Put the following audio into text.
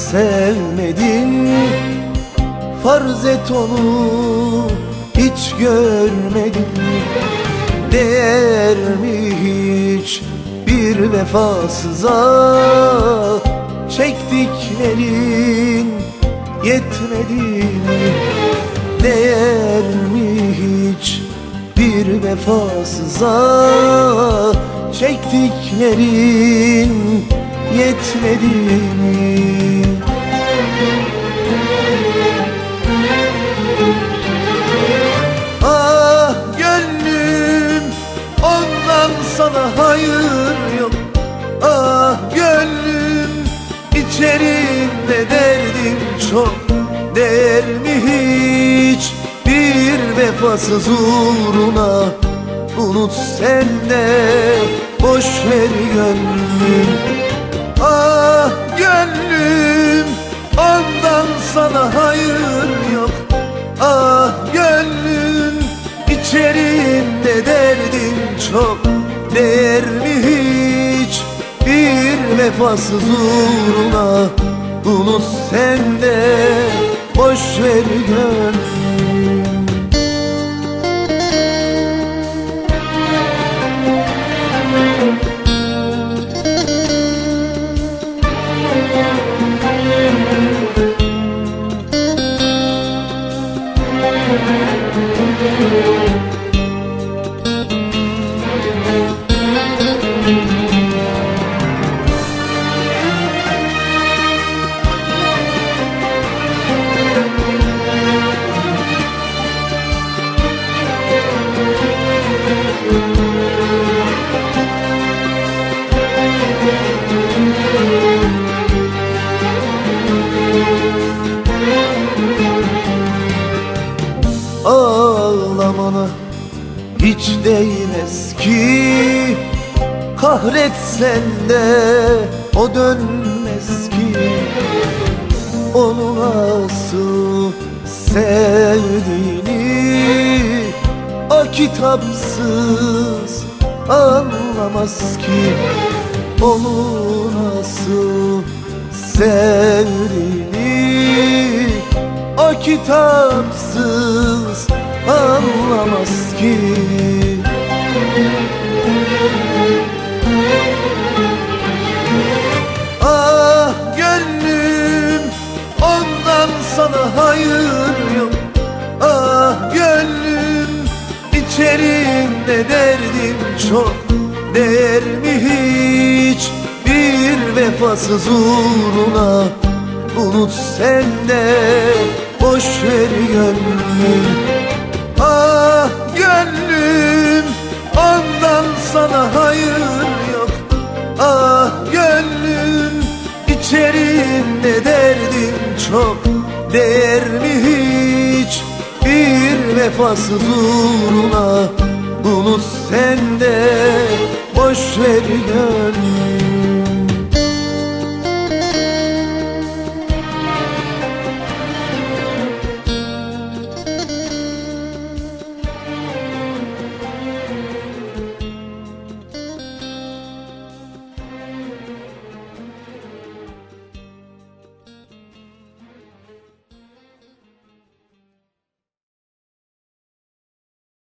sevmedin, farz et onu hiç görmedin. Değer mi hiç bir vefasıza çektiklerin yetmedi mi? Değer mi hiç bir vefasıza çektiklerin yetmedi mi? Ah gönlüm, ondan sana hayır yok. Ah gönlüm, içerimde derdim çok. Değer mi hiç bir vefasız uğruna? Unut sen de boş ver gönlüm. Ah gönlüm, ondan sana hayır yok. Ah gönlüm, içerimde derdim çok. Değer mi hiç bir vefasız uğruna? Unut sen de boş ver gönlüm. Ağlamana hiç değmez ki, kahretsen de o dönmez ki. Onu nasıl sevdiğini o kitapsız anlamaz ki. Onu nasıl sevdiğini o kitapsız anlamaz ki. Ah gönlüm, ondan sana hayır yok. Ah gönlüm, içerimde derdim çok. Değer mi hiç bir vefasız uğruna? Unut sen de boş ver gönlüm. Ah gönlüm, ondan sana hayır yok. Ah gönlüm, içerimde derdim çok. Değer mi hiç bir vefasız uğruna? Unut sen de boş ver gönlüm.